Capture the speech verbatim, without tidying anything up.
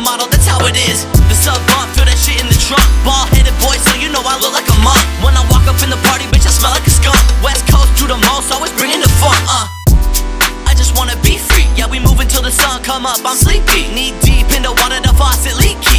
model, that's how it is. The sub bump, throw that shit in the trunk. Ball-headed boy, so you know I look like a monk. When I walk up in the party, bitch, I smell like a skunk. West Coast do the most, always bringing the fun. Uh, I just wanna be free. Yeah, we move until the sun come up, I'm sleepy. Knee deep in the water, the faucet leaky.